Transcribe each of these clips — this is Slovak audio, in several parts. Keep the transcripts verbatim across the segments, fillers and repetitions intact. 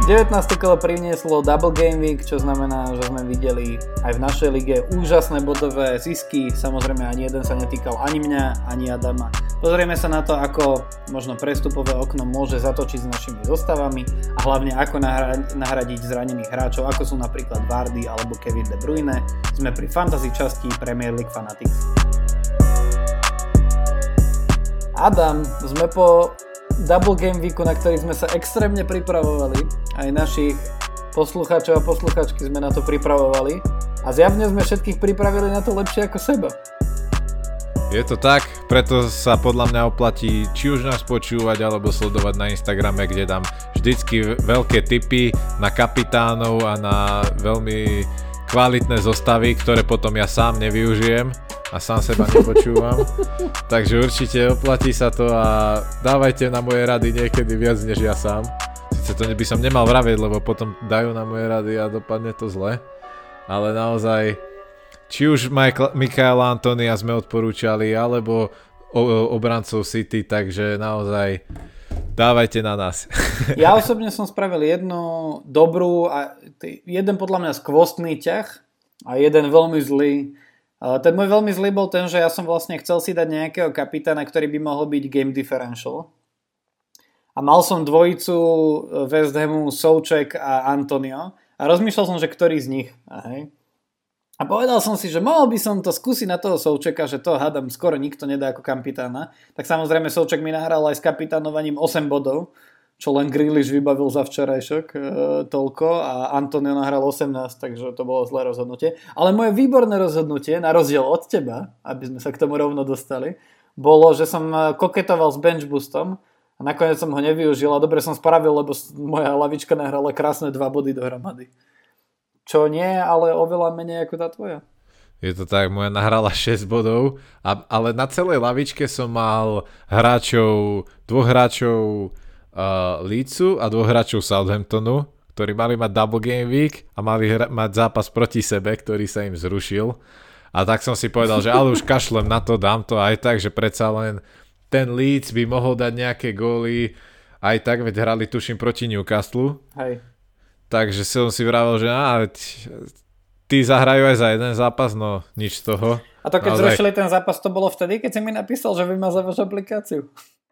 devätnáste kolo prinieslo Double Game Week, čo znamená, že sme videli aj v našej lige úžasné bodové zisky. Samozrejme ani jeden sa netýkal ani mňa, ani Adama. Pozrieme sa na to, ako možno prestupové okno môže zatočiť s našimi zostavami a hlavne ako nahradiť zranených hráčov, ako sú napríklad Vardy alebo Kevin De Bruyne. Sme pri fantasy časti Premier League Fanatics. Adam, sme po Double Game Weeku, na ktorý sme sa extrémne pripravovali. Aj našich poslucháčov a poslucháčky sme na to pripravovali. A zjavne sme všetkých pripravili na to lepšie ako seba. Je to tak, preto sa podľa mňa oplatí či už nás počúvať alebo sledovať na Instagrame, kde dám vždycky veľké tipy na kapitánov a na veľmi kvalitné zostavy, ktoré potom ja sám nevyužijem a sám seba nepočúvam. Takže určite oplatí sa to a dávajte na moje rady niekedy viac než ja sám. Sice to by som nemal vraviť, lebo potom dajú na moje rady a dopadne to zle. Ale naozaj, či už Michaela Antonia sme odporúčali, alebo obrancov City, takže naozaj dávajte na nás. Ja osobne som spravil jednu dobrú a jeden podľa mňa skvostný ťah a jeden veľmi zlý. Ten môj veľmi zlý bol ten, že ja som vlastne chcel si dať nejakého kapitána, ktorý by mohol byť game differential. A mal som dvojicu West Hamu, Souček a Antonio. A rozmýšľal som, že ktorý z nich. Ahej. A povedal som si, že mohol by som to skúsiť na toho Součeka, že to hádam skoro nikto nedá ako kapitána. Tak samozrejme Souček mi nahral aj s kapitánovaním osem bodov, čo len Grealish vybavil za včerajšok e, toľko a Antonio nahral osemnásť, takže to bolo zlé rozhodnutie. Ale moje výborné rozhodnutie, na rozdiel od teba, aby sme sa k tomu rovno dostali, bolo, že som koketoval s bench boostom a nakoniec som ho nevyužil a dobre som spravil, lebo moja lavička nahrala krásne dva body dohromady. Čo nie, ale oveľa menej ako tá tvoja. Je to tak, moja nahrala šesť bodov, a, ale na celej lavičke som mal hráčov, dvoch hráčov uh, Leedsu a dvoch hráčov Southamptonu, ktorí mali mať Double Game Week a mali hra- mať zápas proti sebe, ktorý sa im zrušil. A tak som si povedal, že ale už kašlem na to, dám to aj tak, že predsa len ten Leeds by mohol dať nejaké góly aj tak, veď hrali tuším proti Newcastle. Hej. Takže som si vravel, že á, tí zahrajú aj za jeden zápas, no nič z toho. A to keď naozaj zrušili ten zápas, to bolo vtedy, keď si mi napísal, že vymazávaš aplikáciu?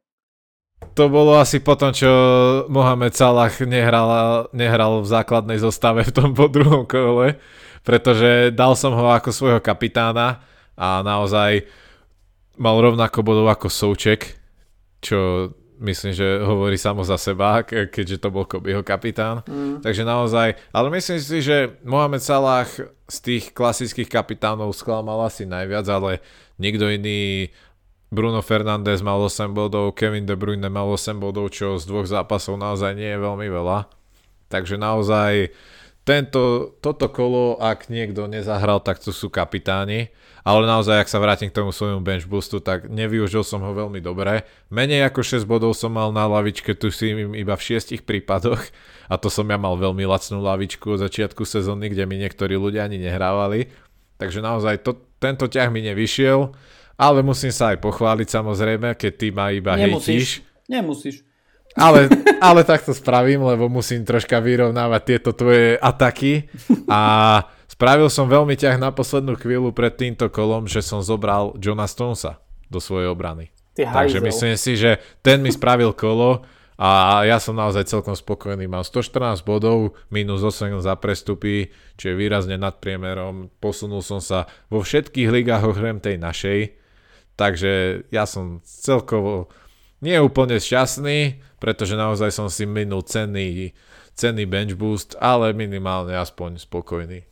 To bolo asi potom, čo Mohamed Salah nehral, nehral v základnej zostave v tom po druhom kole, pretože dal som ho ako svojho kapitána a naozaj mal rovnako bodov ako Souček, čo myslím, že hovorí samo za seba, keďže to bol Kobeho kapitán. Mm. Takže naozaj, ale myslím si, že Mohamed Salah z tých klasických kapitánov sklamal asi najviac, ale nikto iný. Bruno Fernandes mal osem bodov, Kevin De Bruyne mal osem bodov, čo z dvoch zápasov naozaj nie je veľmi veľa. Takže naozaj tento, toto kolo, ak niekto nezahral, tak to sú kapitáni. Ale naozaj, ak sa vrátim k tomu svojmu bench boostu, tak nevyužil som ho veľmi dobre. Menej ako šesť bodov som mal na lavičke, tu si iba v šiestich prípadoch. A to som ja mal veľmi lacnú lavičku od začiatku sezóny, kde mi niektorí ľudia ani nehrávali. Takže naozaj to, tento ťah mi nevyšiel. Ale musím sa aj pochváliť samozrejme, keď ty ma iba hejtíš. Nemusíš. Ale, ale tak to spravím, lebo musím troška vyrovnávať tieto tvoje ataky. A spravil som veľmi ťah na poslednú chvíľu pred týmto kolom, že som zobral Johna Stonesa do svojej obrany. Takže myslím si, že ten mi spravil kolo a ja som naozaj celkom spokojný. Mám stoštrnásť bodov, minus osem za prestupy, čo je výrazne nad priemerom. Posunul som sa vo všetkých ligách okrem tej našej. Takže ja som celkovo nie úplne šťastný, pretože naozaj som si minul cenný, cenný bench boost, ale minimálne aspoň spokojný.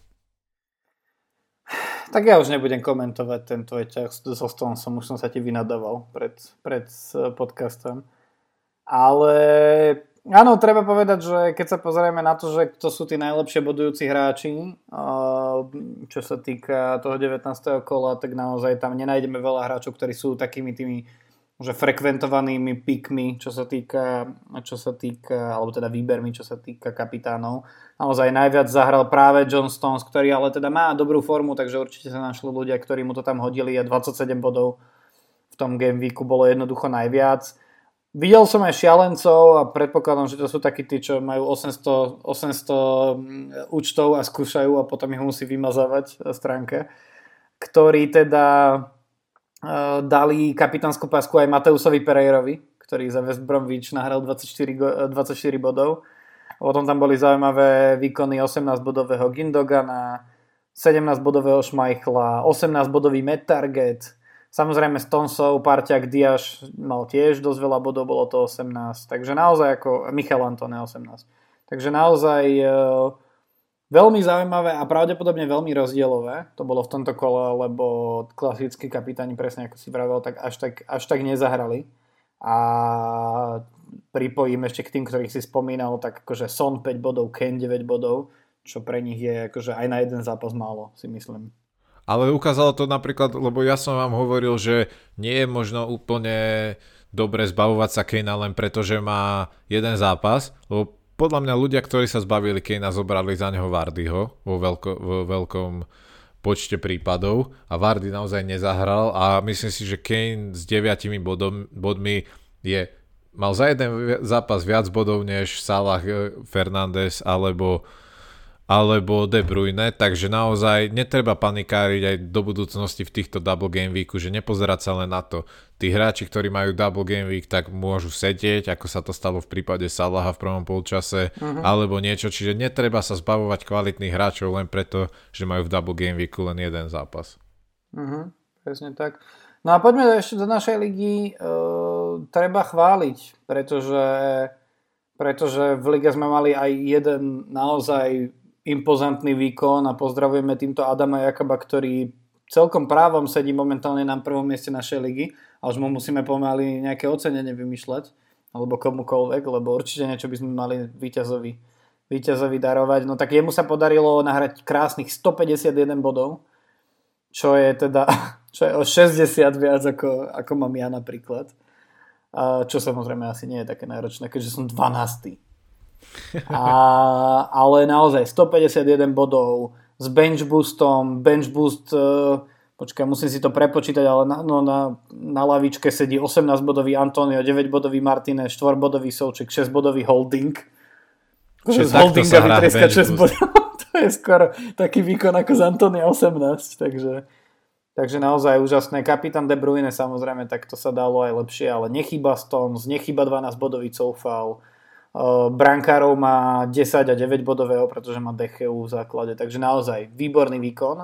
Tak ja už nebudem komentovať ten tvoj ťah, so tom som už som sa ti vynadával pred, pred podcastom. Ale áno, treba povedať, že keď sa pozrieme na to, že kto sú tí najlepšie bodujúci hráči, čo sa týka toho devätnásteho kola, tak naozaj tam nenájdeme veľa hráčov, ktorí sú takými tými že frekventovanými pikmi, čo sa týka, čo sa týka, alebo teda výbermi, čo sa týka kapitánov. Naozaj najviac zahral práve John Stones, ktorý ale teda má dobrú formu, takže určite sa našli ľudia, ktorí mu to tam hodili a dvadsaťsedem bodov v tom game weeku bolo jednoducho najviac. Videl som aj šialencov a predpokladám, že to sú takí tí, čo majú osemsto, osemsto účtov a skúšajú a potom ich musí vymazávať na stránke, ktorí teda uh, dali kapitánsku pásku aj Mateusovi Pereirovi, ktorý za West Bromwich nahral dvadsaťštyri, dvadsaťštyri bodov. A potom tam boli zaujímavé výkony osemnásťbodového Gündogana, sedemnásťbodového Schmeichla, osemnásťbodový Matt Target. Samozrejme Stonesov, Parťák, Diaz mal tiež dosť veľa bodov, bolo to osemnásť. Takže naozaj ako Michal Antone osemnásť. Takže naozaj e, veľmi zaujímavé a pravdepodobne veľmi rozdielové. To bolo v tomto kole, lebo klasickí kapitáni, presne ako si vravel, tak až tak, až tak nezahrali. A pripojím ešte k tým, ktorých si spomínal, tak akože Son päť bodov, Kane deväť bodov, čo pre nich je akože aj na jeden zápas málo, si myslím. Ale ukázalo to napríklad, lebo ja som vám hovoril, že nie je možno úplne dobre zbavovať sa Kanea len preto, že má jeden zápas, lebo podľa mňa ľudia, ktorí sa zbavili Kanea, zobrali za neho Vardyho vo, veľko, vo veľkom počte prípadov a Vardy naozaj nezahral a myslím si, že Kane s deviatimi bodom, bodmi je, mal za jeden zápas viac bodov než Salah, Fernandes alebo alebo De Bruyne, takže naozaj netreba panikáriť aj do budúcnosti v týchto double game weeku, že nepozerať sa len na to. Tí hráči, ktorí majú double game week, tak môžu sedieť, ako sa to stalo v prípade Salaha v prvom polčase, uh-huh. alebo niečo, čiže netreba sa zbavovať kvalitných hráčov len preto, že majú v double game weeku len jeden zápas. Uh-huh, presne tak. No a poďme ešte do našej ligy. Uh, treba chváliť, pretože, pretože v lige sme mali aj jeden naozaj impozantný výkon a pozdravujeme týmto Adama Jakaba, ktorý celkom právom sedí momentálne na prvom mieste našej ligy a už mu musíme pomaly nejaké ocenenie vymýšľať alebo komukoľvek, lebo určite niečo by sme mali víťazovi, víťazovi darovať. No tak jemu sa podarilo nahrať krásnych stopäťdesiatjeden bodov, čo je teda čo je o šesťdesiat viac ako, ako mám ja napríklad. A čo samozrejme asi nie je také náročné, keďže som dvanásty. A, ale naozaj stopäťdesiatjeden bodov s bench boostom, bench boost, uh, počkaj, musím si to prepočítať, ale na, no, na, na lavičke sedí osemnásťbodový Antonio, deväťbodový Martinez, šttyřbodový Souček, šesťbodový Holding. Z Holdinga vytreska šesť bodov. To je skoro taký výkon ako z Antonia osemnásť, takže, takže naozaj úžasné. Kapitán De Bruyne samozrejme, tak to sa dalo aj lepšie, ale nechýba Stones, nechýba dvanásťbodový Coufal. Uh, brankárov má desať a deväť bodového, pretože má De Geu v základe, takže naozaj výborný výkon uh,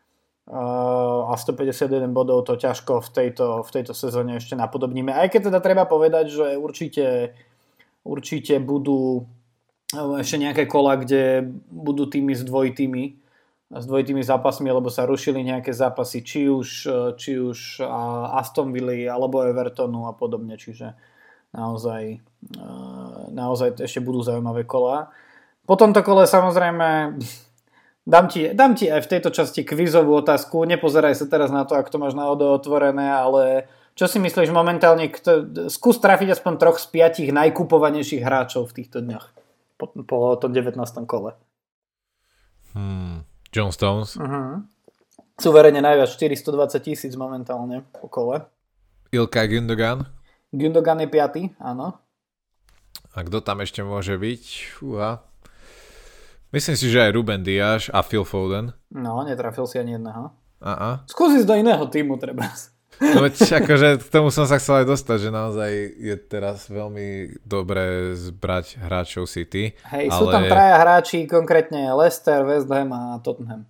a stopäťdesiatjeden bodov to ťažko v tejto, v tejto sezóne ešte napodobníme, aj keď teda treba povedať, že určite, určite budú ešte nejaké kola, kde budú týmy s dvojitými s dvojitými zápasmi, lebo sa rušili nejaké zápasy či už, či už Aston Villa alebo Evertonu a podobne, čiže naozaj, naozaj ešte budú zaujímavé kolá. Po tomto kole samozrejme dám ti, dám ti aj v tejto časti kvízovú otázku. Nepozeraj sa teraz na to, ak to máš náhodou otvorené, ale čo si myslíš momentálne, kto, skús trafiť aspoň troch z piatich najkupovanejších hráčov v týchto dňoch po, po tom devätnástom kole. Hmm, John Stones. Uh-huh. Suverene najviac štyristodvadsať tisíc momentálne po kole. Ilkay Gündogan. Gündogan je piaty, áno. A kto tam ešte môže byť? Fúha. Myslím si, že aj Ruben Dias a Phil Foden. No, netrafil si ani jedného. Aha. Skús ísť do iného týmu, treba. No veď, akože k tomu som sa chcel aj dostať, že naozaj je teraz veľmi dobré zbrať hráčov City. Hej, ale... sú tam traja hráči, konkrétne Leicester, West Ham a Tottenham.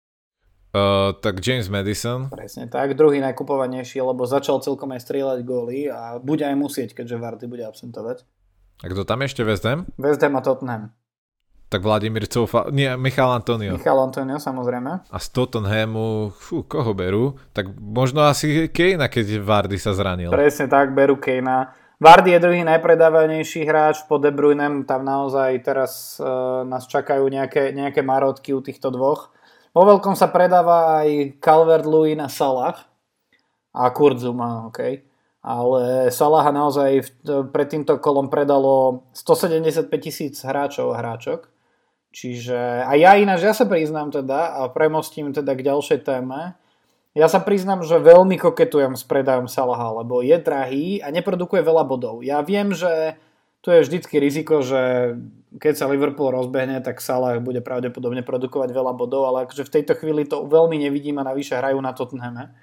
Uh, tak James Maddison. Presne tak, druhý najkupovanejší, lebo začal celkom aj strieľať góly a bude aj musieť, keďže Vardy bude absentovať. A kto tam ešte West Ham? West Ham a Tottenham. Tak Vladimír Coufal, nie, Michal Antonio. Michal Antonio, samozrejme. A z Tottenhamu, fú, koho berú? Tak možno asi Kanea, keď Vardy sa zranil. Presne tak, berú Kanea. Vardy je druhý najpredávanejší hráč po De Bruynem, tam naozaj teraz uh, nás čakajú nejaké, nejaké marotky u týchto dvoch. Vo veľkom sa predáva aj Calvert-Lewin a Salah a Kurt Zouma, ok. Ale Salaha naozaj pred týmto kolom predalo stosedemdesiatpäť tisíc hráčov a hráčok. Čiže a ja ináč, ja sa priznám teda a premostím teda k ďalšej téme, Ja sa priznám, že veľmi koketujem s predajom Salaha, lebo je drahý a neprodukuje veľa bodov. Ja viem, že tu je vždycky riziko, že keď sa Liverpool rozbehne, tak Salah bude pravdepodobne produkovať veľa bodov, ale akože v tejto chvíli to veľmi nevidím a navyše hrajú na Tottenhame.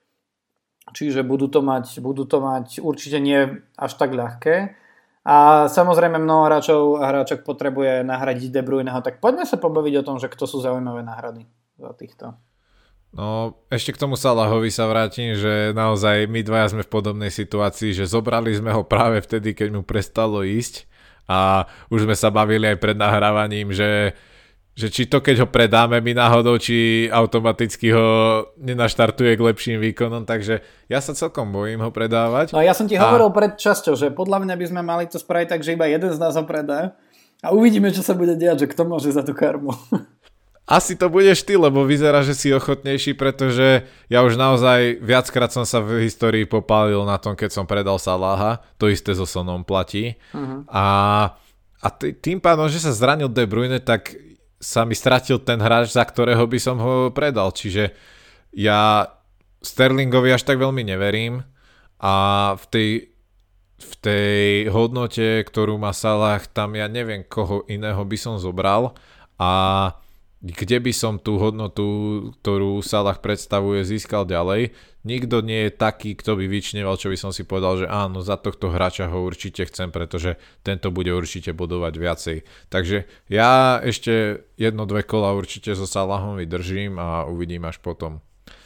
Čiže budú to mať, budú to mať určite nie až tak ľahké. A samozrejme mnoho hráčov a hráčok potrebuje nahradiť De Bruyneho, tak poďme sa pobaviť o tom, že kto sú zaujímavé náhrady za týchto. No, ešte k tomu Salahovi sa vrátim, že naozaj my dvaja sme v podobnej situácii, že zobrali sme ho práve vtedy, keď mu prestalo ísť a už sme sa bavili aj pred nahrávaním, že, že či to keď ho predáme my náhodou, či automaticky ho nenaštartuje k lepším výkonom, takže ja sa celkom bojím ho predávať. No ja som ti a... hovoril pred časťou, že podľa mňa by sme mali to spraviť tak, že iba jeden z nás ho predá a uvidíme, čo sa bude diať, že kto môže za tú karmu. Asi to budeš ty, lebo vyzerá, že si ochotnejší, pretože ja už naozaj viackrát som sa v histórii popálil na tom, keď som predal Salaha, to isté so Sonom platí. Uh-huh. A, a t- tým pádom, že sa zranil De Bruyne, tak sa mi stratil ten hráč, za ktorého by som ho predal. Čiže ja Sterlingovi až tak veľmi neverím a v tej, v tej hodnote, ktorú má Salah, tam ja neviem, koho iného by som zobral a kde by som tú hodnotu, ktorú Salah predstavuje, získal ďalej. Nikto nie je taký, kto by vyčneval, čo by som si povedal, že áno, za tohto hráča ho určite chcem, pretože tento bude určite bodovať viacej. Takže ja ešte jedno, dve kola určite so Salahom vydržím a uvidím až potom.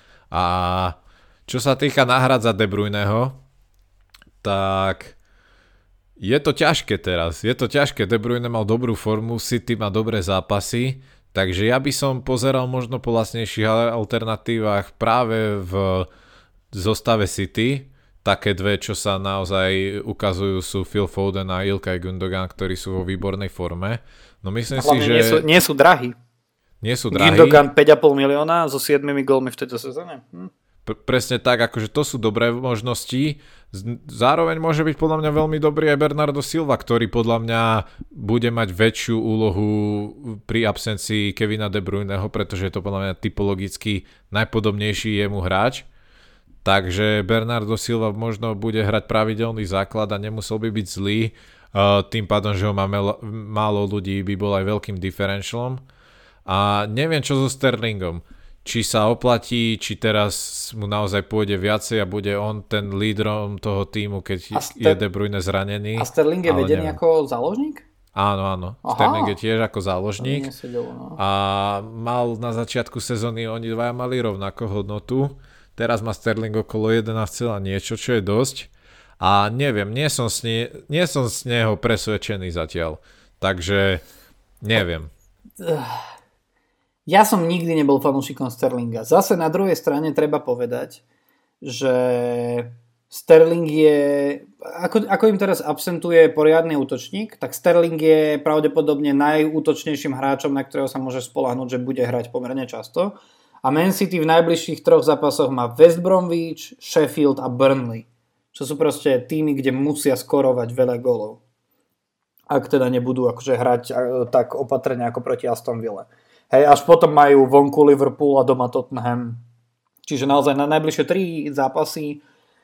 A čo sa týka náhrad za De Bruyneho, tak je to ťažké teraz. Je to ťažké. De Bruyne mal dobrú formu, City má dobré zápasy, takže ja by som pozeral možno po lacnejších alternatívach práve v zostave City. Také dve, čo sa naozaj ukazujú, sú Phil Foden a Ilkay Gundogan, ktorí sú vo výbornej forme. No myslím si, že... Nie sú, nie sú drahí. Nie sú drahí. Gundogan päť a pol milióna so siedmimi gólmi v tejto sezóne. Hm. P- presne tak, akože to sú dobré možnosti. Zároveň môže byť podľa mňa veľmi dobrý aj Bernardo Silva, ktorý podľa mňa bude mať väčšiu úlohu pri absencii Kevina De Bruyneho, pretože je to podľa mňa typologicky najpodobnejší jemu hráč. Takže Bernardo Silva možno bude hrať pravidelný základ a nemusel by byť zlý. Tým pádom, že ho máme málo ľudí, by bol aj veľkým differentialom. A neviem, čo so Sterlingom. Či sa oplatí, či teraz mu naozaj pôjde viacej a bude on ten lídrom toho týmu, keď Ster- je De Bruyne zranený. A Sterling je vedený neviem. ako záložník? Áno, áno. Aha. Sterling je tiež ako záložník. Nesedelo, no. A mal na začiatku sezóny, oni dvaja mali rovnakú hodnotu. Teraz má Sterling okolo jedenásť niečo, čo je dosť. A neviem, nie som z, nie, nie som z neho presvedčený zatiaľ. Takže neviem. Ja som nikdy nebol fanúšikom Sterlinga. Zase na druhej strane treba povedať, že Sterling je, ako, ako im teraz absentuje poriadny útočník, tak Sterling je pravdepodobne najútočnejším hráčom, na ktorého sa môže spoľahnúť, že bude hrať pomerne často. A Man City v najbližších troch zápasoch má West Bromwich, Sheffield a Burnley, čo sú proste týmy, kde musia skorovať veľa gólov. Ak teda nebudú akože hrať tak opatrne ako proti Aston Ville. Hej, až potom majú vonku Liverpool a doma Tottenham. Čiže naozaj na najbližšie tri zápasy.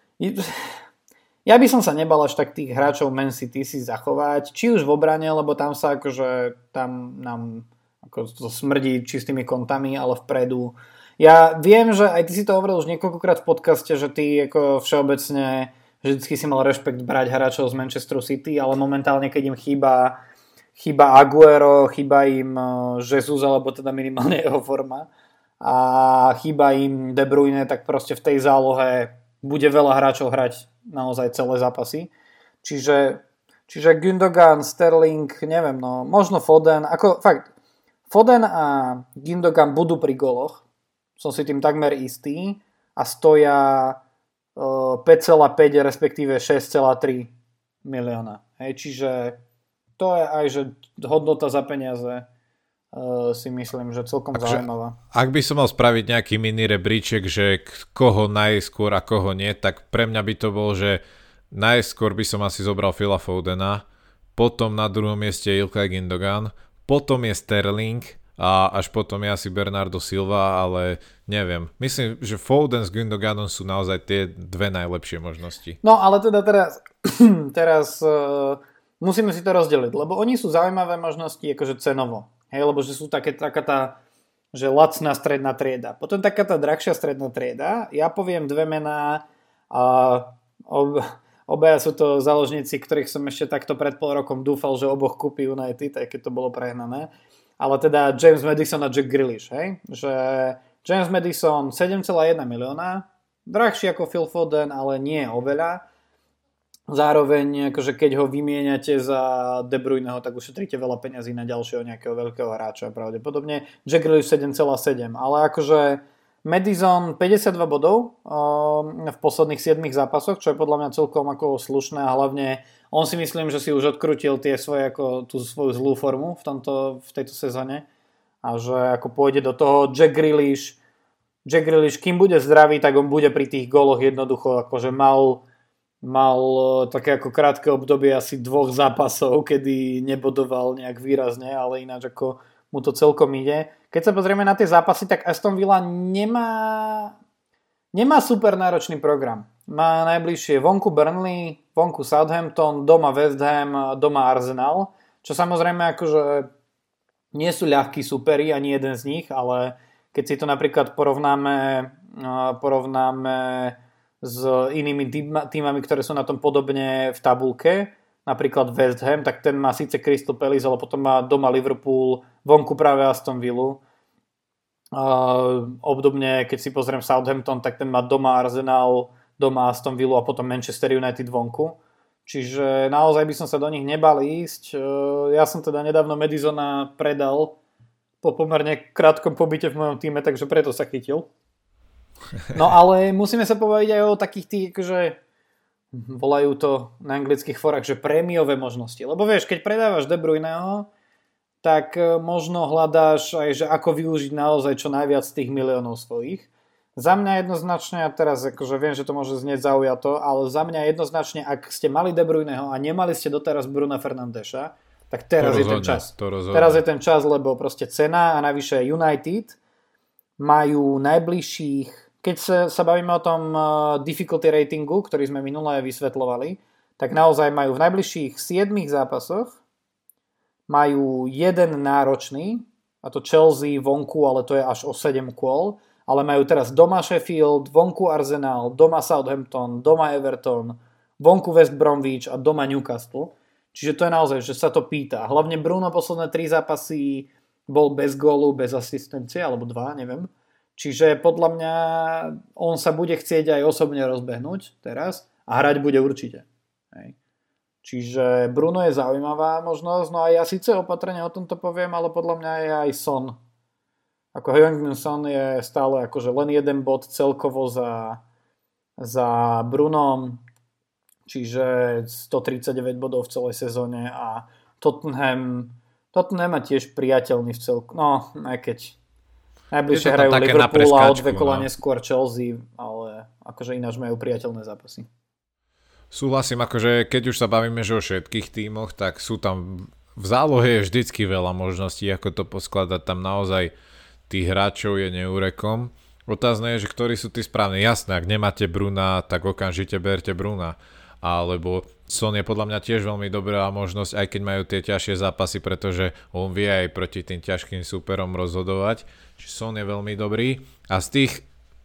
Ja by som sa nebal až tak tých hráčov Man City si zachovať. Či už v obrane, lebo tam sa akože tam nám ako to smrdí čistými kontami, ale vpredu. Ja viem, že aj ty si to hovoril už niekoľkokrát v podcaste, že ty ako všeobecne vždycky si mal rešpekt brať hráčov z Manchesteru City, ale momentálne, keď im chýba Chýba Aguero, chýba im Jesus, alebo teda minimálne jeho forma. A chýba im De Bruyne, tak proste v tej zálohe bude veľa hráčov hrať naozaj celé zápasy. Čiže, čiže Gundogan, Sterling, neviem, no možno Foden. Ako fakt, Foden a Gundogan budú pri goloch. Som si tým takmer istý. A stoja uh, päť celá päť respektíve šesť celá tri milióna. Hej, čiže to je aj, že hodnota za peniaze uh, si myslím, že celkom Takže, zaujímavá. Ak by som mal spraviť nejaký mini rebríček, že koho najskôr a koho nie, tak pre mňa by to bol, že najskôr by som asi zobral Phila Fodena, potom na druhom mieste Ilkay Gundogan, potom je Sterling a až potom je asi Bernardo Silva, ale neviem. Myslím, že Foden s Gündoganom sú naozaj tie dve najlepšie možnosti. No ale teda teraz, teraz uh, musíme si to rozdeliť, lebo oni sú zaujímavé možnosti akože cenovo. Hej, lebo že sú také, taká tá, že lacná stredná trieda. Potom taká tá drahšia stredná trieda. Ja poviem dve mená a ob, obaja sú to záložníci, ktorých som ešte takto pred pol rokom dúfal, že oboch kúpi United, aj keď to bolo prehnané. Ale teda James Maddison a Jack Grealish, hej? Že James Maddison sedem celá jeden milióna, drahší ako Phil Foden, ale nie oveľa. Zároveň, akože keď ho vymieňate za De Bruyneho, tak ušetríte veľa peňazí na ďalšieho nejakého veľkého hráča pravdepodobne. Jack Grealish sedem celá sedem, ale akože Maddison päťdesiatdva bodov um, v posledných siedmich zápasoch, čo je podľa mňa celkom ako slušné a hlavne on si myslím, že si už odkrutil tie svoje, ako, tú svoju zlú formu v, tomto, v tejto sezóne a že ako pôjde do toho Jack Grealish, Jack Grealish, kým bude zdravý, tak on bude pri tých góloch jednoducho, akože mal, mal také ako krátke obdobie asi dvoch zápasov, kedy nebodoval nejak výrazne, ale ináč ako mu to celkom ide. Keď sa pozrieme na tie zápasy, tak Aston Villa nemá, nemá super náročný program. Má najbližšie vonku Burnley, vonku Southampton, doma West Ham, doma Arsenal, čo samozrejme akože nie sú ľahkí superi, ani jeden z nich, ale keď si to napríklad porovnáme, porovnáme s inými týmami, ktoré sú na tom podobne v tabulke, napríklad West Ham, tak ten má síce Crystal Palace, ale potom má doma Liverpool, vonku práve Aston Villa. Uh, obdobne, keď si pozriem Southampton, tak ten má doma Arsenal, doma Aston Villa a potom Manchester United vonku. Čiže naozaj by som sa do nich nebal ísť. Uh, ja som teda nedávno Madisona predal po pomerne krátkom pobyte v mojom týme, takže preto sa chytil. No ale musíme sa povedať aj o takých tých, akože volajú to na anglických forách, že prémiové možnosti. Lebo vieš, keď predávaš De Bruyneho, tak možno hľadáš aj, že ako využiť naozaj čo najviac z tých miliónov svojich. Za mňa jednoznačne, a teraz akože viem, že to môže znieť zaujato, ale za mňa jednoznačne, ak ste mali De Bruyneho a nemali ste doteraz Bruna Fernandeša, tak teraz je ten čas. Teraz je ten čas, lebo proste cena a navyše United majú najbližších, keď sa, sa bavíme o tom uh, difficulty ratingu, ktorý sme minulé vysvetľovali, tak naozaj majú v najbližších siedmich zápasoch majú jeden náročný, a to Chelsea vonku, ale to je až o sedem kôl, ale majú teraz doma Sheffield, vonku Arsenal, doma Southampton, doma Everton, vonku West Bromwich a doma Newcastle. Čiže to je naozaj, že sa to pýta. Hlavne Bruno posledné tri zápasy bol bez gólu, bez asistencie, alebo dva, neviem. Čiže podľa mňa on sa bude chcieť aj osobne rozbehnúť teraz a hrať bude určite. Hej. Čiže Bruno je zaujímavá možnosť, no a ja síce opatrne o tomto poviem, ale podľa mňa je aj Son. Ako Heung-min Son je stále akože len jeden bod celkovo za, za Brunom, čiže stotridsaťdeväť bodov v celej sezóne a Tottenham, Tottenham má tiež priateľný v celku, no aj keď najbližšie hrajú Liverpool a o dve kola no. neskôr Chelsea, ale akože ináč majú priateľné zápasy. Súhlasím, akože keď už sa bavíme že o všetkých tímoch, tak sú tam v zálohe je vždycky veľa možností, ako to poskladať. Tam naozaj tých hráčov je neúrekom. Otázne je, že ktorí sú tí správni. Jasné, ak nemáte Bruna, tak okamžite berte Bruna. Alebo Son je podľa mňa tiež veľmi dobrá možnosť, aj keď majú tie ťažšie zápasy, pretože on vie aj proti tým ťažkým súperom rozhodovať. Čiže Son je veľmi dobrý. A z tých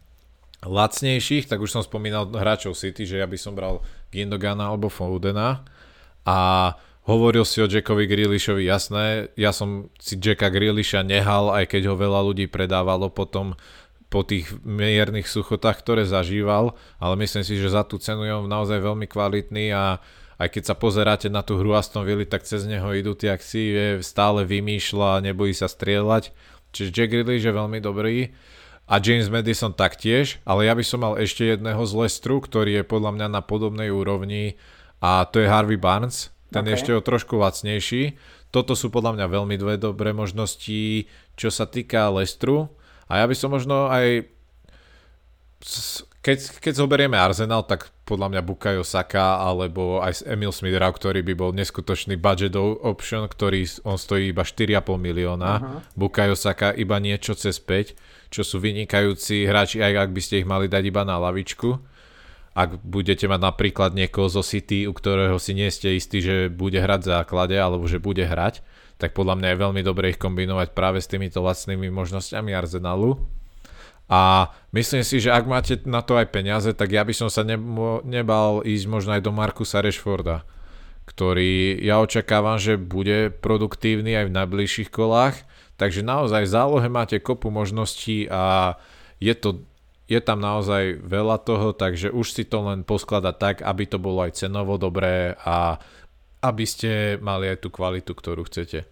lacnejších, tak už som spomínal hráčov City, že ja by som bral Gündogana alebo Fodena a hovoril si o Jackovi Grealishovi, jasné, ja som si Jacka Grealisha nehal, aj keď ho veľa ľudí predávalo potom po tých miernych suchotách, ktoré zažíval, ale myslím si, že za tú cenu je on naozaj veľmi kvalitný a aj keď sa pozeráte na tú hru Aston Villa, tak cez neho idú tie akcie, stále vymýšľa, nebojí sa strieľať, čiže Jack Grealish je veľmi dobrý. A James Maddison taktiež, ale ja by som mal ešte jedného z Leicesteru, ktorý je podľa mňa na podobnej úrovni a to je Harvey Barnes. Ten okay. je ešte o trošku lacnejší. Toto sú podľa mňa veľmi dve dobré možnosti, čo sa týka Leicesteru. A ja by som možno aj Keď, keď zoberieme Arsenal, tak podľa mňa Bukayo Saka alebo aj Emil Smith-Rowe, ktorý by bol neskutočný budget option, ktorý on stojí iba štyri a pol milióna. Uh-huh. Bukayo Saka iba niečo cez päť, čo sú vynikajúci hráči, aj ak by ste ich mali dať iba na lavičku. Ak budete mať napríklad niekoho zo City, u ktorého si nie ste istí, že bude hrať v základe alebo že bude hrať, tak podľa mňa je veľmi dobre ich kombinovať práve s týmito lacnými možnosťami Arsenalu. A myslím si, že ak máte na to aj peniaze, tak ja by som sa nebo, nebal ísť možno aj do Marcusa Rashforda, ktorý ja očakávam, že bude produktívny aj v najbližších kolách, takže naozaj v zálohe máte kopu možností a je, to, je tam naozaj veľa toho, takže už si to len poskladať tak, aby to bolo aj cenovo dobré a aby ste mali aj tú kvalitu, ktorú chcete.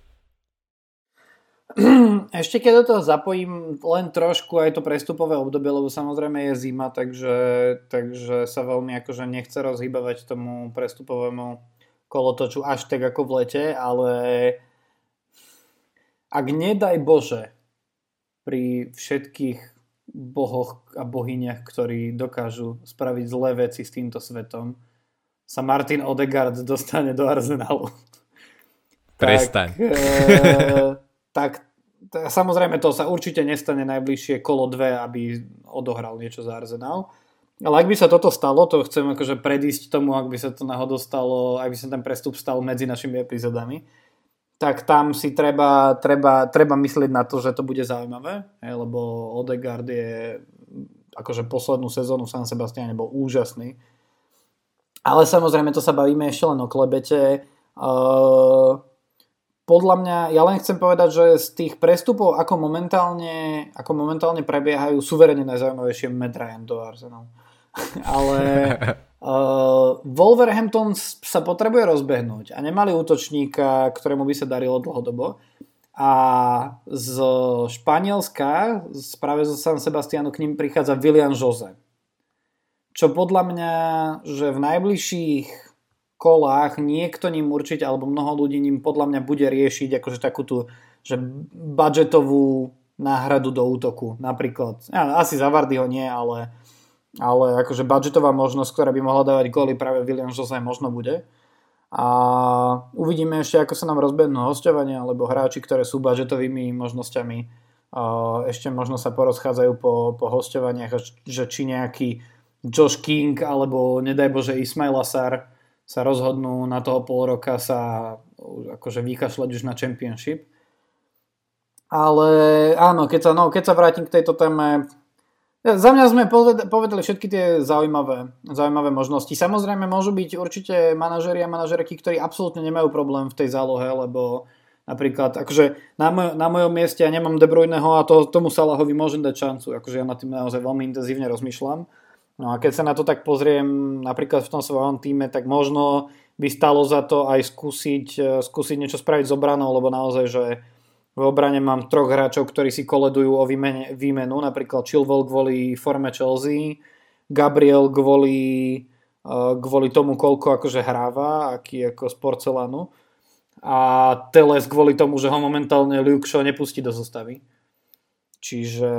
Ešte keď do toho zapojím len trošku aj to prestupové obdobie, lebo samozrejme je zima, takže, takže sa veľmi akože nechce rozhýbavať tomu prestupovému kolotoču až tak ako v lete, ale ak nedaj Bože pri všetkých bohoch a bohyniach, ktorí dokážu spraviť zlé veci s týmto svetom, sa Martin Odegaard dostane do Arsenalu. Prestaň. Tak, e, tak t- samozrejme to sa určite nestane najbližšie kolo dve, aby odohral niečo za Arsenal. Ale ak by sa toto stalo, to chcem akože predísť tomu, ak by sa to náhodou stalo, ak by sa ten prestup stal medzi našimi epizódami, tak tam si treba, treba, treba myslieť na to, že to bude zaujímavé, lebo Odegaard je akože poslednú sezónu v San Sebastiane bol úžasný. Ale samozrejme to sa bavíme ešte len o klebete. Uh, podľa mňa, ja len chcem povedať, že z tých prestupov, ako momentálne, ako momentálne prebiehajú, suverene najzaujímavejšie Matt Ryan do Arsenalu. Ale uh, Wolverhampton sa potrebuje rozbehnúť a nemali útočníka, ktorému by sa darilo dlhodobo. A z Španielska, práve zo San Sebastianu k ním prichádza Willian José. Čo podľa mňa, že v najbližších kolách niekto ním určite, alebo mnoho ľudí ním podľa mňa bude riešiť akože takú tú, že budžetovú náhradu do útoku. Napríklad, ja, asi za Vardyho nie, ale, ale akože budžetová možnosť, ktorá by mohla dávať góly, práve William José možno bude. A uvidíme ešte, ako sa nám rozbehnú hosťovania, alebo hráči, ktoré sú budžetovými možnosťami, ešte možno sa porozchádzajú po, po hosťovaniach, že či nejaký Josh King alebo nedaj Bože Ismail Assar sa rozhodnú na toho pol roka sa akože vykašľať už na Championship. Ale áno, keď sa, no, keď sa vrátim k tejto téme, za mňa sme povedali všetky tie zaujímavé, zaujímavé možnosti. Samozrejme môžu byť určite manažeri a manažerky, ktorí absolútne nemajú problém v tej zálohe, lebo napríklad, akože na, moj, na mojom mieste ja nemám De Bruyneho a to, tomu Salahovi môžem dať šancu, akože ja na tým naozaj veľmi intenzívne rozmýšľam. No a keď sa na to tak pozriem napríklad v tom svojom týme, tak možno by stalo za to aj skúsiť, skúsiť niečo spraviť s obranou, lebo naozaj, že v obrane mám troch hráčov, ktorí si koledujú o výmene, výmenu, napríklad Chilwell kvôli forme Chelsea, Gabriel kvôli, kvôli tomu, koľko akože hráva, aký ako z porcelánu, a Teles kvôli tomu, že ho momentálne Luke Shaw nepustí do zostavy. Čiže...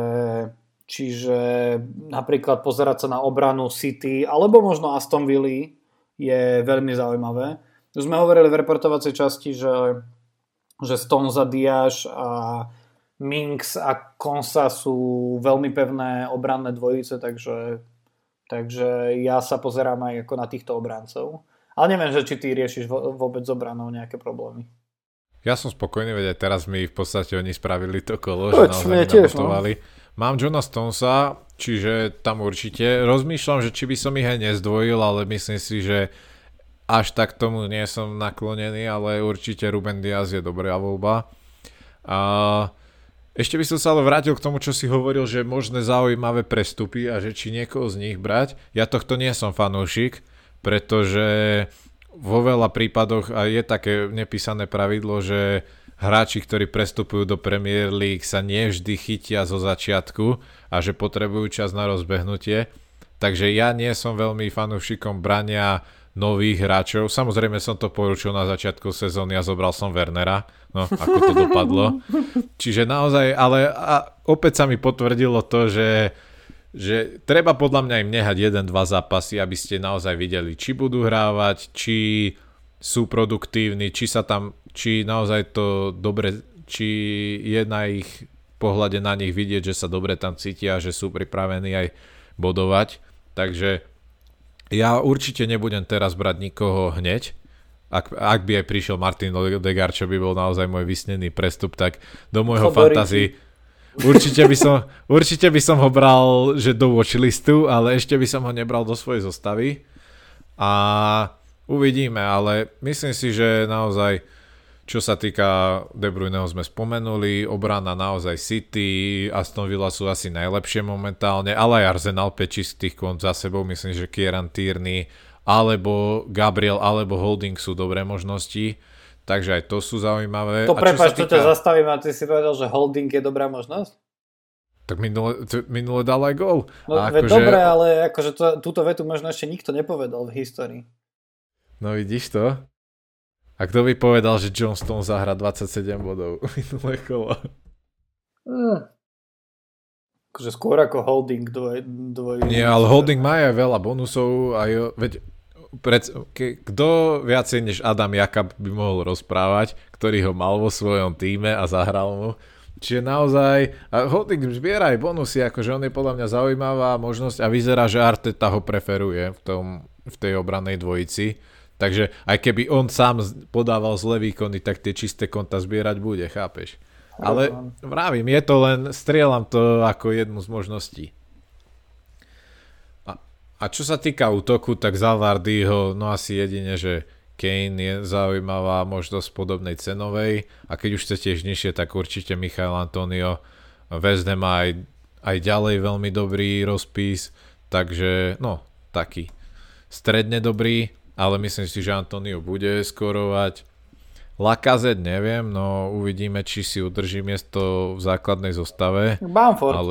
Čiže napríklad pozerať sa na obranu City alebo možno Aston Villa je veľmi zaujímavé. Už sme hovorili v reportovacej časti, že, že Stones a Diaz a Minks a Konsa sú veľmi pevné obranné dvojice, takže, takže ja sa pozerám aj ako na týchto obrancov. Ale neviem, že či ty riešiš vôbec s obranou nejaké problémy. Ja som spokojný, veď aj teraz mi v podstate oni spravili to kolo, že naozaj mi namotovali. No. Mám Johna Stonesa, čiže tam určite. Rozmýšľam, že či by som ich aj nezdvojil, ale myslím si, že až tak tomu nie som naklonený, ale určite Ruben Diaz je dobrá voľba. A ešte by som sa ale vrátil k tomu, čo si hovoril, že možné zaujímavé prestupy a že či niekoho z nich brať. Ja tohto nie som fanúšik, pretože vo veľa prípadoch a je také nepísané pravidlo, že hráči, ktorí prestupujú do Premier League, sa nevždy chytia zo začiatku a že potrebujú čas na rozbehnutie. Takže ja nie som veľmi fanúšikom brania nových hráčov. Samozrejme som to poručil na začiatku sezóny a zobral som Wernera. No, ako to dopadlo. Čiže naozaj, ale a opäť sa mi potvrdilo to, že že treba podľa mňa im nehať jeden dva zápasy, aby ste naozaj videli, či budú hrávať, či sú produktívni, či sa tam, či naozaj to dobre, či je na ich pohľade na nich vidieť, že sa dobre tam cítia, že sú pripravení aj bodovať. Takže ja určite nebudem teraz brať nikoho hneď. Ak, ak by aj prišiel Martin Odegaard, čo by bol naozaj môj vysnený prestup, tak do môjho fantasy určite by som, určite by som ho bral, že do watchlistu, ale ešte by som ho nebral do svojej zostavy. A uvidíme, ale myslím si, že naozaj, čo sa týka De Bruyneho sme spomenuli, obrana naozaj City, Aston Villa sú asi najlepšie momentálne, ale aj Arsenal päť čistých kont za sebou, myslím, že Kieran Tierney alebo Gabriel, alebo Holding sú dobré možnosti, takže aj to sú zaujímavé. To prepáč, týka... to ťa zastavím a ty si povedal, že Holding je dobrá možnosť? Tak minule, minule dal aj gól. No, akože... Dobre, ale akože to, túto vetu možno ešte nikto nepovedal v histórii. No vidíš to? A kto by povedal, že John Stone zahra dvadsaťsedem bodov minulé kolo? Mm. Akože skôr ako Holding dvoj... dvoj... Nie, ale Holding má aj veľa bonusov, aj, veď pred, ke, kto viacej než Adam Jakab by mohol rozprávať, ktorý ho mal vo svojom týme a zahral mu. Čiže naozaj, a Holding zbiera aj bonusy, akože on je podľa mňa zaujímavá možnosť a vyzerá, že Arteta ho preferuje v, tom, v tej obranej dvojici. Takže aj keby on sám podával zlé výkony, tak tie čisté konta zbierať bude, chápeš? Ale vravím, je to len, strieľam to ako jednu z možností. A, a čo sa týka útoku, tak za Vardyho, no asi jedine, že Kane je zaujímavá možnosť podobnej cenovej a keď už chcete tiež nižšie, tak určite Michail Antonio. West Ham má aj, aj ďalej veľmi dobrý rozpis, takže no, taký stredne dobrý, ale myslím si, že Antonio bude skorovať. Lacazette neviem, no uvidíme, či si udrží miesto v základnej zostave. Bamford. Ale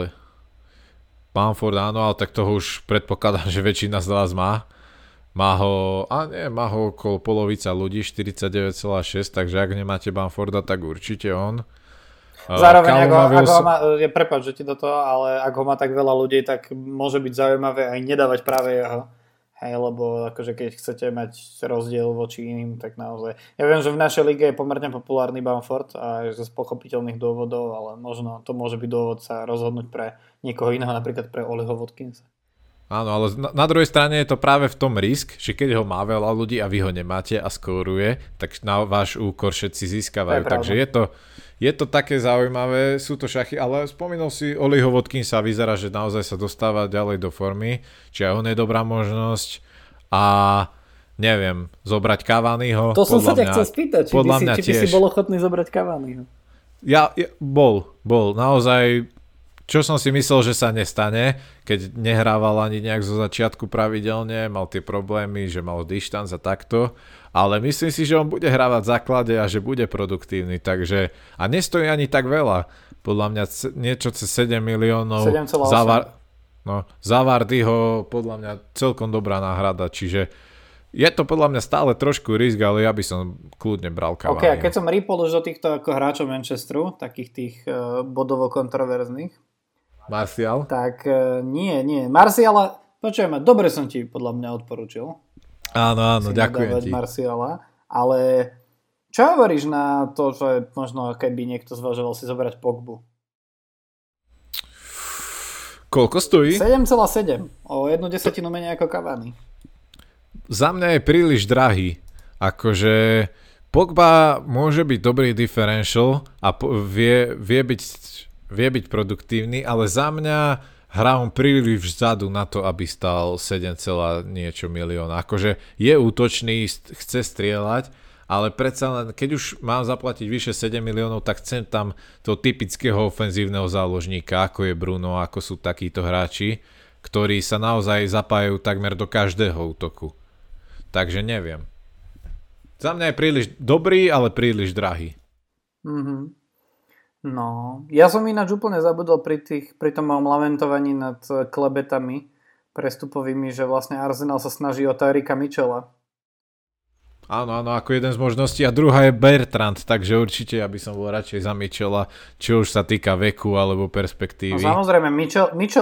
Bamford áno, ale tak toho už predpokladám, že väčšina z vás má. Má ho, a nie, má ho okolo polovica ľudí, štyridsaťdeväť celá šesť, takže ak nemáte Bamforda, tak určite on. Zároveň, ak ho, ak ho má, je, prepáč, že ti do toho, ale ak ho má tak veľa ľudí, tak môže byť zaujímavé aj nedávať práve jeho. Hej, lebo akože keď chcete mať rozdiel voči iným, tak naozaj. Ja viem, že v našej lige je pomerne populárny Bamford a z pochopiteľných dôvodov, ale možno to môže byť dôvod sa rozhodnúť pre niekoho iného, napríklad pre Oliho Watkinsa. Áno, ale na, na druhej strane je to práve v tom risk, že keď ho má veľa ľudí a vy ho nemáte a skóruje, tak na váš úkor všetci získavajú. Je Takže je to, je to také zaujímavé, sú to šachy, ale spomínal si Oliho Watkinsa, vyzerá, že naozaj sa dostáva ďalej do formy, či aj on je dobrá možnosť a neviem, zobrať Cavaniho. To som sa ťa mňa, chcel spýtať, či, by si, či by si bol ochotný zobrať Cavaniho. Ja, ja, bol, bol, naozaj. Čo som si myslel, že sa nestane, keď nehrával ani nejak zo začiatku pravidelne, mal tie problémy, že mal dištanc a takto, ale myslím si, že on bude hrávať v základe a že bude produktívny, takže a nestojí ani tak veľa, podľa mňa c- niečo cez sedem miliónov, sedem celá osem. Zavar- no, za Vardyho podľa mňa celkom dobrá náhrada, čiže je to podľa mňa stále trošku risk, ale ja by som kľudne bral Cavaniho. Ok, a keď som rýpol už do týchto ako hráčov Manchesteru, takých tých uh, bodovo kontroverzných, Martial? Tak uh, nie, nie. Martiala, počujem ma, dobre som ti podľa mňa odporučil. Áno, áno, ďakujem ti. Martiala, ale čo hovoríš na to, že možno keby niekto zvažoval si zobrať Pogbu? Koľko stojí? sedem celá sedem, o jednu desatinu menej ako Cavani. Za mňa je príliš drahý. Akože Pogba môže byť dobrý differential a vie, vie byť vie byť produktívny, ale za mňa hrá on príliš vzadu na to, aby stal sedem niečo milióna. Akože je útočný, chce strieľať, ale predsa len, keď už mám zaplatiť vyše sedem miliónov, tak chcem tam toho typického ofenzívneho záložníka, ako je Bruno, ako sú takíto hráči, ktorí sa naozaj zapájajú takmer do každého útoku. Takže neviem. Za mňa je príliš dobrý, ale príliš drahý. Mhm. No, ja som ináč úplne zabudol pri, tých, pri tom mojom lamentovaní nad klebetami prestupovými, že vlastne Arsenal sa snaží o Tyrika Mitchella. Áno, áno, ako jeden z možností. A druhá je Bertrand, takže určite ja by som bol radšej za Mitchella, či už sa týka veku alebo perspektívy. No samozrejme, Mitchell, Mitchell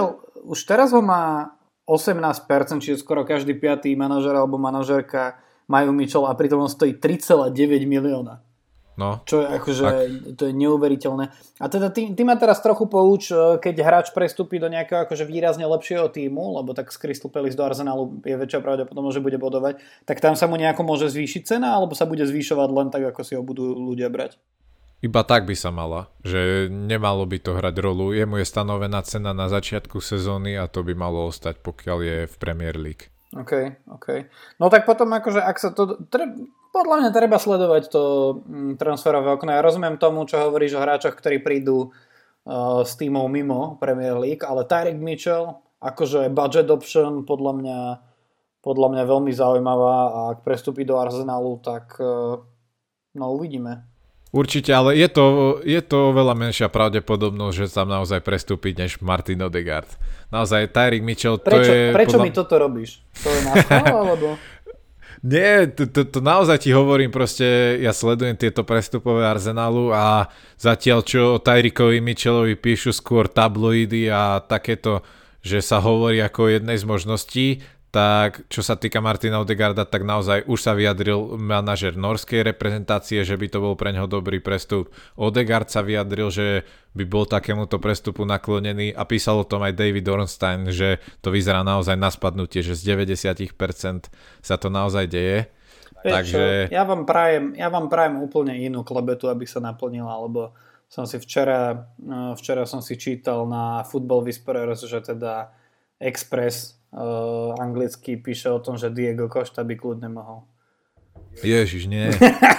už teraz ho má osemnásť percent, čiže skoro každý piatý manažer alebo manažerka majú Mitchell a pritom on stojí tri celé deväť milióna. No, čo je akože, to je neuveriteľné. A teda ty, ty ma teraz trochu pouč, keď hráč prestúpi do nejakého akože výrazne lepšieho tímu, lebo tak z Crystal Palace do Arsenalu je väčšia pravdepodobnosť, že bude bodovať, tak tam sa mu nejako môže zvýšiť cena, alebo sa bude zvýšovať len tak, ako si ho budú ľudia brať? Iba tak by sa mala, že nemalo by to hrať rolu. Jemu je stanovená cena na začiatku sezóny a to by malo ostať, pokiaľ je v Premier League. OK, OK. No tak potom akože, ak sa to... Tre... Podľa mňa treba sledovať to transferové okno. Ja rozumiem tomu, čo hovoríš o hráčoch, ktorí prídu uh, s tímov mimo Premier League, ale Tyreek Mitchell, akože budget option, podľa mňa, podľa mňa veľmi zaujímavá a ak prestúpi do Arsenalu, tak uh, no uvidíme. Určite, ale je to, je to veľa menšia pravdepodobnosť, že tam naozaj prestúpi než Martin Odegaard. Naozaj Tyreek Mitchell, to prečo, je... Prečo podľa... mi toto robíš? To je náhodou, alebo... Nie, to, to, to naozaj ti hovorím, proste ja sledujem tieto prestupové Arsenalu a zatiaľ čo o Tyreekovi Mitchellovi píšu skôr tabloidy a takéto, že sa hovorí ako o jednej z možností, tak čo sa týka Martina Odegaarda, tak naozaj už sa vyjadril manažer norskej reprezentácie, že by to bol pre ňoho dobrý prestup. Odegaard sa vyjadril, že by bol takémuto prestupu naklonený a písal o tom aj David Ornstein, že to vyzerá naozaj na spadnutie, že z deväťdesiat percent sa to naozaj deje. Vieš, Takže... ja, vám prajem, ja vám prajem úplne inú klebetu, aby sa naplnila, lebo som si včera, včera som si čítal na Football Whisperers, že teda Express Uh, anglicky píše o tom, že Diego Costa by kľudne mohol. Ježiš, nie.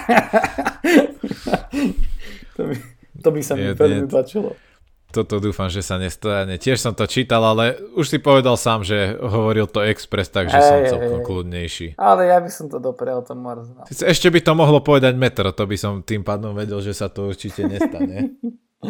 to, by, to by sa mi veľmi páčilo. Toto dúfam, že sa nestane. Tiež som to čítal, ale už si povedal sám, že hovoril to Express, takže hey, som celkom hey, kľudnejší. Ale ja by som to doprial tomu Arsenalu. Ešte by to mohlo povedať Metro, to by som tým pádom vedel, že sa to určite nestane.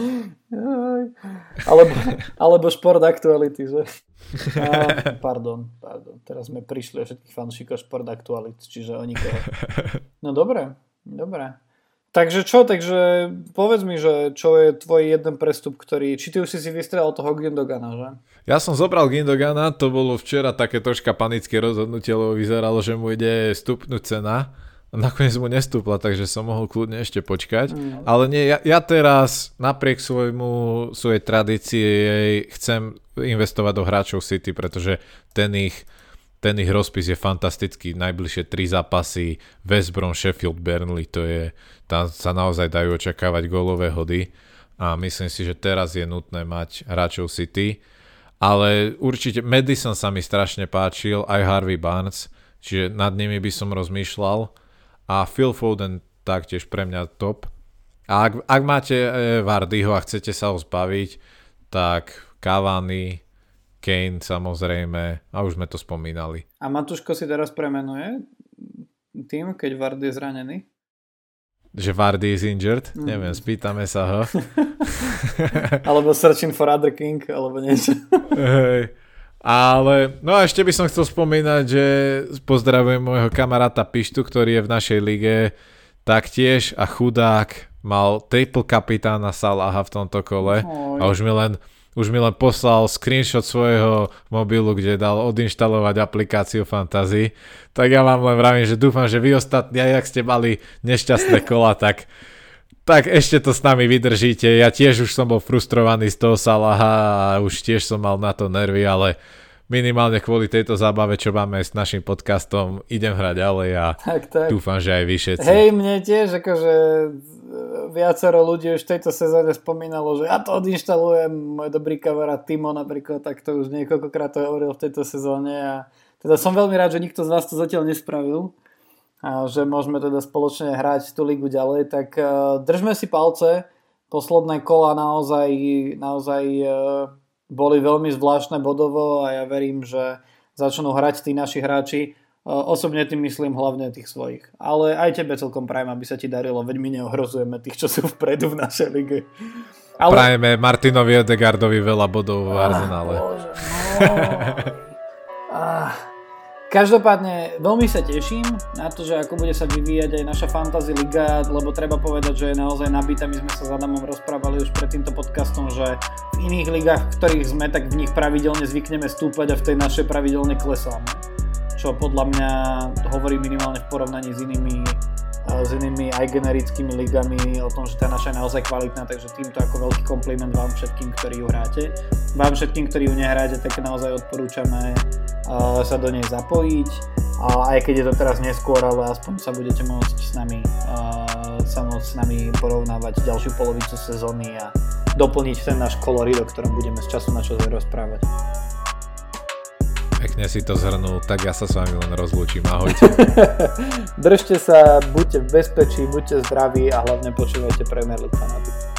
alebo, alebo Šport Aktuality, že? A, pardon, pardon, teraz sme prišli o všetkých fanúšikov Šport Aktuality, čiže o nikoho. No dobre, dobre. Takže čo, takže povedz mi, že čo je tvoj jeden prestup, ktorý, či ty už si si vystrelal toho Gündogana, že? Ja som zobral Gündogana, to bolo včera také troška panické rozhodnutie, lebo vyzeralo, že mu ide stupnúť cena. Nakoniec mu nestúpla, takže som mohol kľudne ešte počkať. Mm. Ale nie, ja, ja teraz napriek svojmu, svojej tradície chcem investovať do hráčov City, pretože ten ich, ten ich rozpis je fantastický. Najbližšie tri zápasy West Brom, Sheffield, Burnley, to je, tam sa naozaj dajú očakávať gólové hody a myslím si, že teraz je nutné mať hráčov City. Ale určite Madison sa mi strašne páčil, aj Harvey Barnes, čiže nad nimi by som rozmýšľal. A Phil Foden taktiež pre mňa top. A ak, ak máte e, Vardyho a chcete sa ho zbaviť, tak Cavani, Kane samozrejme, a už sme to spomínali. A Matúško si teraz premenuje tým, keď Vardy je zranený? Že Vardy is injured? Mm. Neviem, spýtame sa ho. Alebo searching for other king, alebo niečo. Hej. Ale, no a ešte by som chcel spomínať, že pozdravujem môjho kamaráta Pištu, ktorý je v našej lige taktiež a chudák mal triple kapitána Salaha v tomto kole. Oj. A už mi len už mi len poslal screenshot svojho mobilu, kde dal odinštalovať aplikáciu Fantasy. Tak ja vám len vravím, že dúfam, že vy ostatní, aj ak ste mali nešťastné kola, tak tak ešte to s nami vydržíte. Ja tiež už som bol frustrovaný z toho Salaha a už tiež som mal na to nervy, ale minimálne kvôli tejto zábave, čo máme s našim podcastom, idem hrať ďalej a tak, tak. Dúfam, že aj vy všetci. Hej, mne tiež akože viacero ľudí už v tejto sezóne spomínalo, že ja to odinštalujem. Môj dobrý kamarát Timo napríklad, tak to už niekoľkokrát to hovoril v tejto sezóne a teda som veľmi rád, že nikto z vás to zatiaľ nespravil. A že môžeme teda spoločne hrať tú ligu ďalej, tak uh, držme si palce. Posledné kola naozaj, naozaj uh, boli veľmi zvláštne bodovo a ja verím, že začnú hrať tí naši hráči. Uh, osobne tým myslím hlavne tých svojich. Ale aj tebe celkom prajem, aby sa ti darilo, veď my neohrozujeme tých, čo sú vpredu v našej lige. Ale... Prajeme Martinovi Odegaardovi veľa bodov v Arsenále. Ah, Bože, no. ah. Každopádne veľmi sa teším na to, že ako bude sa vyvíjať aj naša Fantasy Liga, lebo treba povedať, že je naozaj nabitá. My sme sa s Adamom rozprávali už pred týmto podcastom, že v iných ligách, v ktorých sme, tak v nich pravidelne zvykneme stúpať a v tej našej pravidelne klesáme. Čo podľa mňa hovorí minimálne v porovnaní s inými s inými aj generickými ligami o tom, že tá naša je naozaj kvalitná, takže týmto ako veľký kompliment vám všetkým, ktorí ju hráte. Vám všetkým, ktorí ju nehráte, tak naozaj odporúčame uh, sa do nej zapojiť, uh, aj keď je to teraz neskôr, ale aspoň sa budete môcť s nami uh, sa môcť s nami porovnávať ďalšiu polovicu sezóny a doplniť ten náš kolorit, o ktorom budeme z času na čas rozprávať. Pekne si to zhrnul, tak ja sa s vami len rozlúčim. Ahojte. Držte sa, buďte v bezpečí, buďte zdraví a hlavne počúvajte Premier League Fanatic.